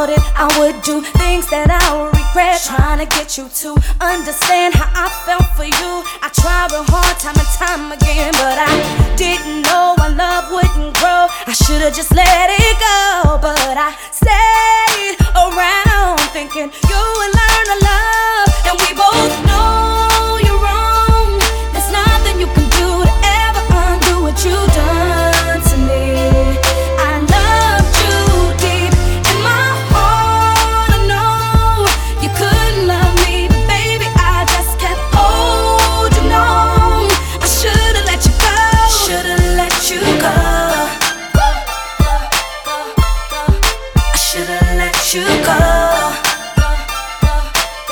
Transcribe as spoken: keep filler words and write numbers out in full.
thought that I would do things that I would regret. Trying to get you to understand how I felt for you. I tried real hard time and time again, but I didn't know our love wouldn't grow. I should've just let it go, but I stayed around thinking you would learn a